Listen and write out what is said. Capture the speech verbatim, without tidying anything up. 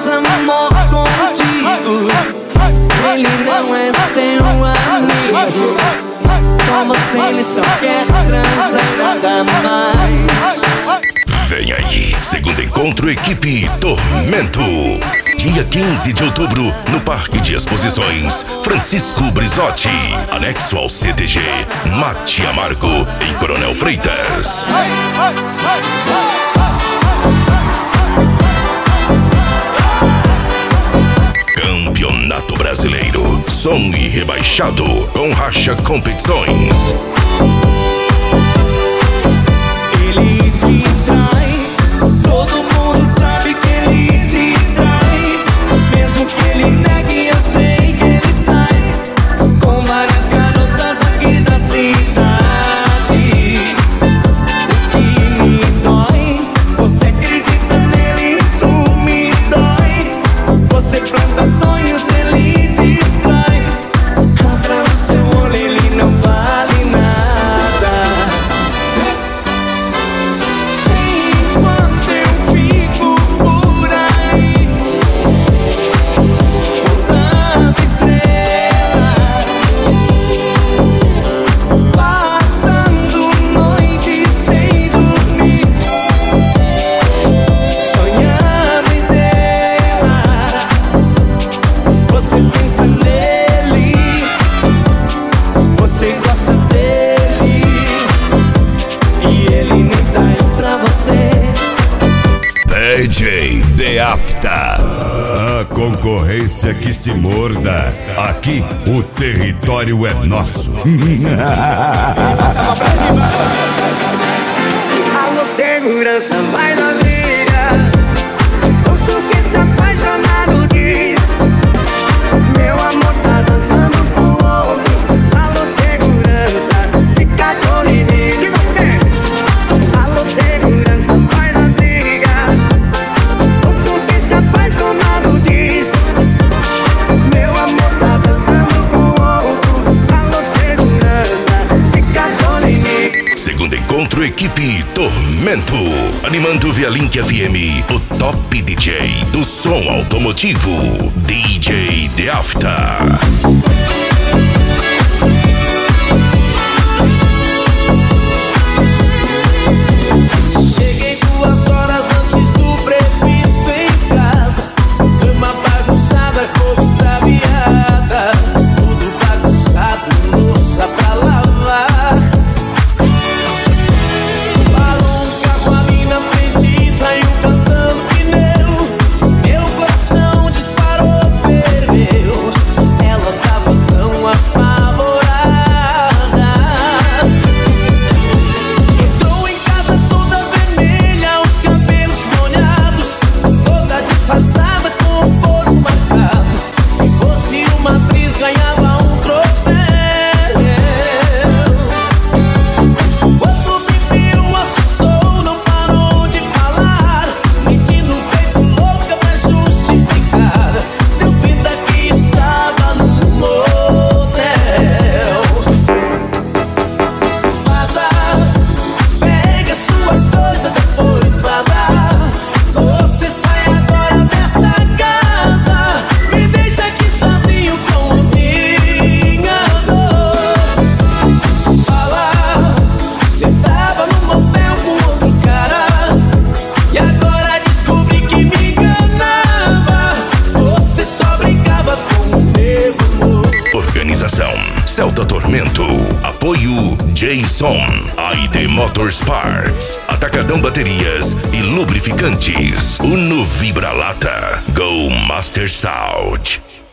amor contigo. Ele não é seu amigo. Com você ele só quer transar e nada mais. Vem aí, segundo encontro Equipe Tormento. Dia quinze de outubro, no Parque de Exposições Francisco Brizotti, anexo ao C T G Mate Amargo, em Coronel Freitas. Campeonato Brasileiro, som e rebaixado, com Racha Competições. Ele te trai, todo mundo sabe que ele te trai. Mesmo que ele negue, eu sei que ele sai com várias garotas aqui da cidade. O que me dói, você acredita nele, isso me dói. Você planta sonhos, ele destrói. Abra o seu olho, ele não vale nada. Enquanto eu fico por aí, contando estrelas, passando noite sem dormir, sonhando em dela. Você pensa nele, você gosta dele, e ele nem tá aí pra você. D J The After. A concorrência que se morda. Aqui o território é nosso. Alô, segurança, vai na briga. Ouço o que se apaixonado diz. Meu amor tá dançando com o outro. Alô, segurança, fica de olho em mim. Alô, segurança, vai na briga. Ouço o que se apaixonado diz. Meu amor tá dançando com o outro. Alô, segurança, fica de olho em mim. Segundo encontro Equipe Tormento, animando via Link F M, o top D J do som automotivo, D J The After. Cheguei duas horas antes do previsto em casa. Cama bagunçada, roupa extraviada, tudo bagunçado, louça pra lavar. Parou um carro ali na frente e saiu cantando pneu. Meu coração disparou, ferveu. Ela tava tão apavorada. Entrou em casa toda vermelha, os cabelos molhados, toda disfarçada com o corpo marcado. Se fosse uma atriz, ganhava um troféu. Quando me viu, assustou, não parou de falar, metindo o peito louca pra justificar. Deu vida que estava no motel. Vaza, pega suas coisas, depois vaza. Você sai agora dessa casa, me deixa aqui sozinho com a minha dor. Fala, você tava no motel com outro cara, e agora descobri que me enganava. Você só brincava com o meu amor. Organização Celta Tormento. Apoio Jason, I D Motorsports, Atacadão Baterias e Lubrificantes, Uno Vibra Lata, Go Master Sound.